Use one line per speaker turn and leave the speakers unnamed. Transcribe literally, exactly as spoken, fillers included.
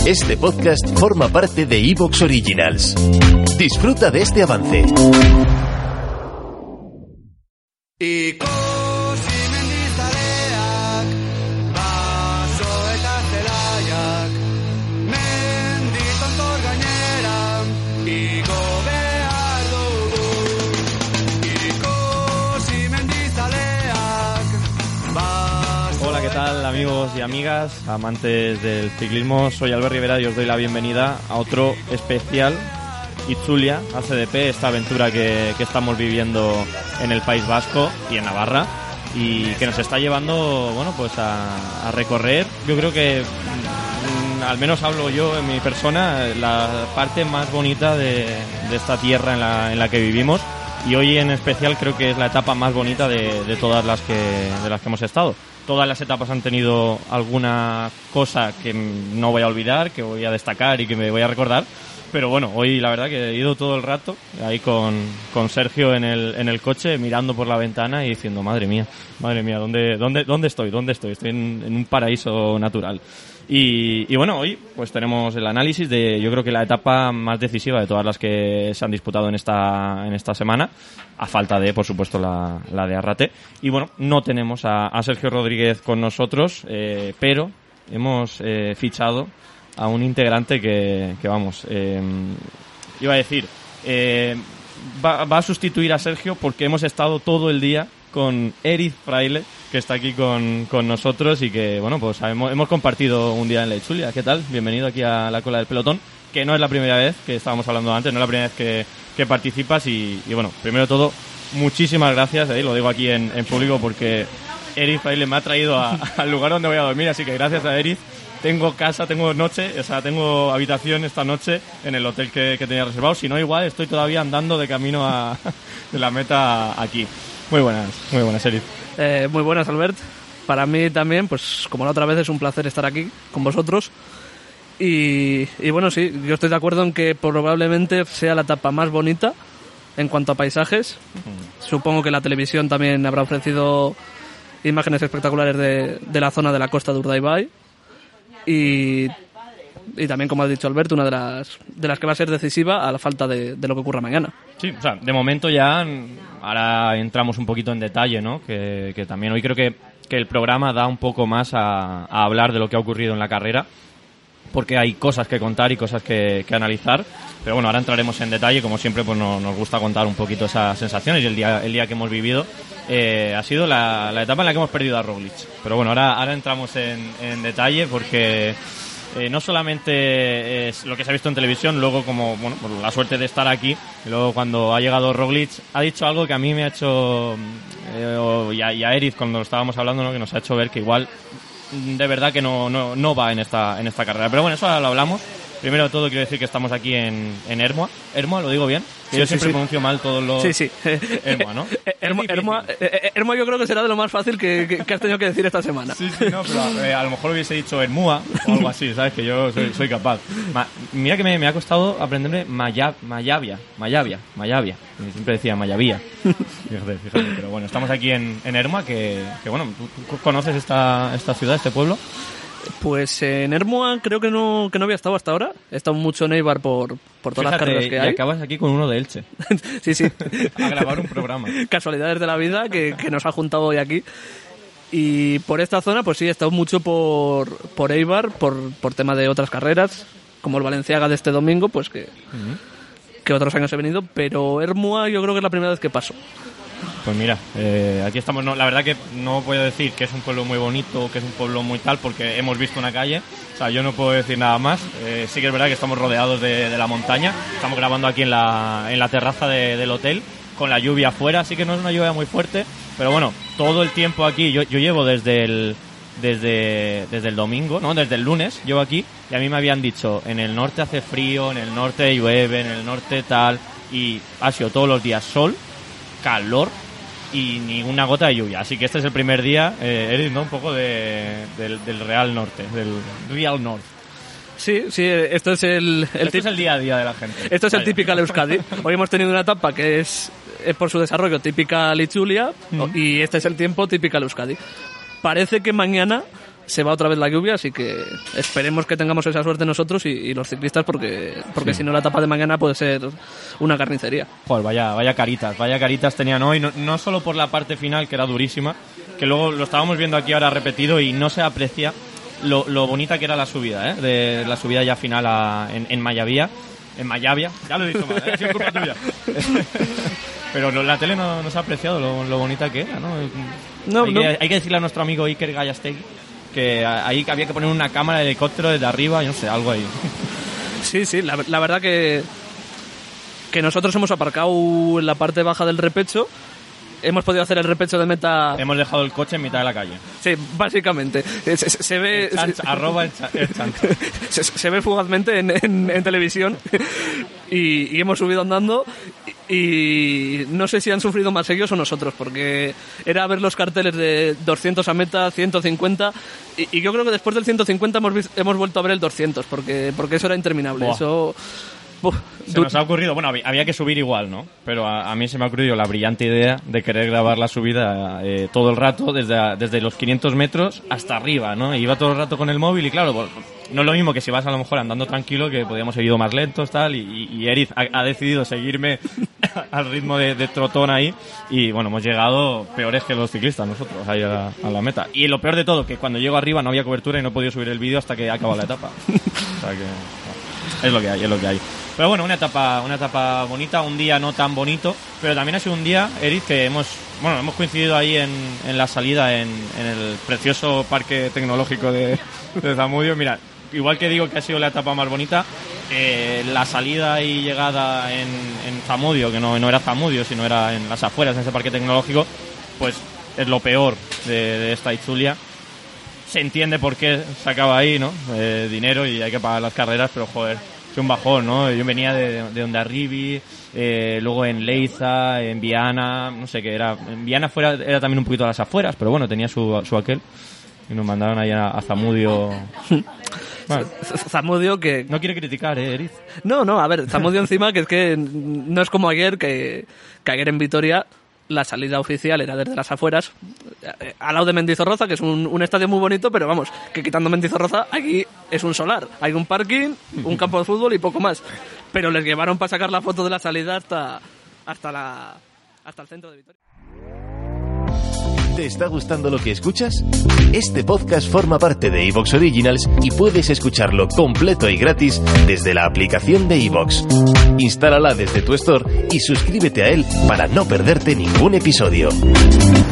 Este podcast forma parte de iVoox Originals. Disfruta de este avance.
Amigos y amigas, amantes del ciclismo, soy Albert Rivera y os doy la bienvenida a otro especial Itzulia A C D P, esta aventura que, que estamos viviendo en el País Vasco y en Navarra y que nos está llevando, bueno, pues a, a recorrer, yo creo que mm, al menos hablo yo en mi persona, la parte más bonita de, de esta tierra en la, en la que vivimos, y hoy en especial creo que es la etapa más bonita de, de todas las que, de las que hemos estado. Todas las etapas han tenido alguna cosa que no voy a olvidar, que voy a destacar y que me voy a recordar. Pero bueno, hoy la verdad que he ido todo el rato ahí con, con Sergio en el, en el coche, mirando por la ventana y diciendo, madre mía, madre mía, ¿dónde, dónde, dónde estoy? ¿Dónde estoy? Estoy en, en un paraíso natural. Y, y bueno, hoy pues tenemos el análisis de, yo creo que la etapa más decisiva de todas las que se han disputado en esta, en esta semana, a falta de, por supuesto, la, la de Arrate. Y bueno, no tenemos a, a Sergio Rodríguez con nosotros, eh, pero hemos eh, fichado a un integrante que, que vamos, eh, iba a decir, eh, va, va a sustituir a Sergio porque hemos estado todo el día con Eric Fraile, que está aquí con, con nosotros y que, bueno, pues hemos, hemos compartido un día en la Itzulia. ¿Qué tal? Bienvenido aquí a la cola del pelotón, que no es la primera vez, que estábamos hablando antes, no es la primera vez que, que participas y, y, bueno, primero de todo, muchísimas gracias, eh, lo digo aquí en, en público porque Eric Fraile me ha traído a, al lugar donde voy a dormir, así que gracias a Eric. Tengo casa, tengo noche, o sea, tengo habitación esta noche en el hotel que, que tenía reservado. Si no, igual estoy todavía andando de camino a de la meta aquí. Muy buenas, muy buenas, Eric.
Eh, muy buenas, Albert. Para mí también, pues como la otra vez, es un placer estar aquí con vosotros. Y, y bueno, sí, yo estoy de acuerdo en que probablemente sea la etapa más bonita en cuanto a paisajes. Mm. Supongo que la televisión también habrá ofrecido imágenes espectaculares de, de la zona de la costa de Urdaibai. Y, y también, como ha dicho Alberto, una de las de las que va a ser decisiva a la falta de, de lo que ocurra mañana.
Sí, o sea, de momento ya, ahora entramos un poquito en detalle, ¿no? Que, que también hoy creo que, que el programa da un poco más a, a hablar de lo que ha ocurrido en la carrera, porque hay cosas que contar y cosas que, que analizar. Pero bueno, ahora entraremos en detalle. Como siempre, pues no, nos gusta contar un poquito esas sensaciones y el día, el día que hemos vivido. Eh, ha sido la, la etapa en la que hemos perdido a Roglic. Pero bueno, ahora, ahora entramos en, en detalle porque eh, no solamente es lo que se ha visto en televisión, luego como, bueno, por la suerte de estar aquí, y luego cuando ha llegado Roglic, ha dicho algo que a mí me ha hecho, eh, y, a, y a Eric cuando lo estábamos hablando, ¿no? Que nos ha hecho ver que igual de verdad que no, no, no va en esta, en esta carrera. Pero bueno, eso ahora lo hablamos. Primero de todo quiero decir que estamos aquí en, en Ermua. ¿Ermua? ¿Lo digo bien?
Sí,
yo
sí,
siempre
sí.
pronuncio mal todos los...
Sí, sí.
Ermua, ¿no?
Ermua, Ermua, Ermua yo creo que será de lo más fácil que, que, que has tenido que decir esta semana.
Sí, sí, no, pero eh, a lo mejor hubiese dicho Ermua o algo así, ¿sabes? Que yo soy, soy capaz. Ma, mira que me, me ha costado aprenderme Maya, Mayavia, Mayavia, Mayavia. Siempre decía Mayavia. Fíjate, fíjate. Pero bueno, estamos aquí en, en Ermua, que, que bueno, ¿tú, tú conoces esta, esta ciudad, este pueblo?
Pues en Ermua creo que no que no había estado hasta ahora. He estado mucho en Eibar por, por todas
Fíjate,
las carreras que hay.
Y acabas aquí con uno de Elche.
Sí, sí.
A grabar un programa.
Casualidades de la vida que, que nos ha juntado hoy aquí. Y por esta zona, pues sí, he estado mucho por, por Eibar, por, por tema de otras carreras, como el Valenciaga de este domingo, pues que, uh-huh. que otros años he venido. Pero Ermua yo creo que es la primera vez que paso.
Pues mira, eh, aquí estamos. No, la verdad que no puedo decir que es un pueblo muy bonito, que es un pueblo muy tal, porque hemos visto una calle. O sea, yo no puedo decir nada más. Eh, sí que es verdad que estamos rodeados de, de la montaña. Estamos grabando aquí en la, en la terraza de, del hotel, con la lluvia afuera. Así que no es una lluvia muy fuerte. Pero bueno, todo el tiempo aquí, yo, yo llevo desde el, desde, desde el domingo, no, desde el lunes, llevo aquí. Y a mí me habían dicho, en el norte hace frío, en el norte llueve, en el norte tal. Y ha sido todos los días sol, calor y ni una gota de lluvia. Así que este es el primer día, eh, Eric, ¿no? Un poco de, del, del Real Norte, del Real North.
Sí, sí, esto es el... el
este es el día a día de la gente.
Esto es Vaya. El típico Euskadi. Hoy hemos tenido una etapa que es, es por su desarrollo típica Itzulia, mm. y este es el tiempo típica Euskadi. Parece que mañana se va otra vez la lluvia, así que esperemos que tengamos esa suerte nosotros y, y los ciclistas, porque porque sí. Si no la etapa de mañana puede ser una carnicería.
Joder, vaya, vaya caritas, vaya caritas tenían hoy, no, no solo por la parte final, que era durísima, que luego lo estábamos viendo aquí ahora repetido y no se aprecia lo, lo bonita que era la subida, ¿eh? De la subida ya final a, en, en Mayavía, en Mayavia, ya lo he dicho mal, ¿eh? Ha sido culpa tuya. Pero no, la tele no, no se ha apreciado lo, lo bonita que era, ¿no?
No,
hay,
no.
Que, hay que decirle a nuestro amigo Iker Gallastegui que ahí había que poner una cámara de helicóptero desde arriba, yo no sé, algo ahí.
Sí, sí, la, la verdad que que nosotros hemos aparcado en la parte baja del repecho, hemos podido hacer el repecho de meta...
Hemos dejado el coche en mitad de la calle.
Sí, básicamente. Se, se, se ve...
El chanch, se, arroba el, cha, el chancho.
Se, se ve fugazmente en, en, en televisión y, y hemos subido andando y, y no sé si han sufrido más ellos o nosotros, porque era ver los carteles de doscientos a meta, ciento cincuenta y, y yo creo que después del ciento cincuenta hemos, visto, hemos vuelto a ver el doscientos, porque, porque eso era interminable. Buah. Eso... Uf,
se nos ha ocurrido, bueno, había que subir igual, ¿no? Pero a, a mí se me ha ocurrido la brillante idea de querer grabar la subida eh, todo el rato, desde, desde los quinientos metros hasta arriba, ¿no? Iba todo el rato con el móvil y claro, pues, no es lo mismo que si vas a lo mejor andando tranquilo, que podíamos haber ido más lentos, tal, y, y Eriz ha, ha decidido seguirme al ritmo de, de trotón ahí, y bueno, hemos llegado peores que los ciclistas nosotros, ahí a, a la meta. Y lo peor de todo, que cuando llego arriba no había cobertura y no he podido subir el vídeo hasta que ha acabado la etapa. O sea que... No, es lo que hay, es lo que hay. Pero bueno, una etapa, una etapa bonita, un día no tan bonito, pero también ha sido un día, Eric, que hemos, bueno, hemos coincidido ahí en, en la salida en, en el precioso parque tecnológico de, de Zamudio. Mira, igual que digo que ha sido la etapa más bonita, eh, la salida y llegada en, en Zamudio, que no, no era Zamudio, sino era en las afueras, en ese parque tecnológico, pues es lo peor de, de esta Itzulia. Se entiende por qué se acaba ahí, ¿no? Eh, dinero y hay que pagar las carreras, pero joder, es un bajón, ¿no? Yo venía de, de Hondarribia, eh, luego en Leiza, en Viana, no sé qué era. En Viana fuera, era también un poquito a las afueras, pero bueno, tenía su, su aquel. Y nos mandaron ahí a, a Zamudio. Bueno,
Zamudio que...
No quiere criticar, ¿eh, Eriz?
No, no, a ver, Zamudio encima, que es que no es como ayer, que, que ayer en Vitoria la salida oficial era desde las afueras, al lado de Mendizorroza, que es un, un estadio muy bonito, pero vamos, que quitando Mendizorroza, aquí es un solar. Hay un parking, un campo de fútbol y poco más. Pero les llevaron para sacar la foto de la salida hasta, hasta, la, hasta el centro de Vitoria.
¿Te está gustando lo que escuchas? Este podcast forma parte de iVoox Originals y puedes escucharlo completo y gratis desde la aplicación de iVoox. Instálala desde tu store y suscríbete a él para no perderte ningún episodio.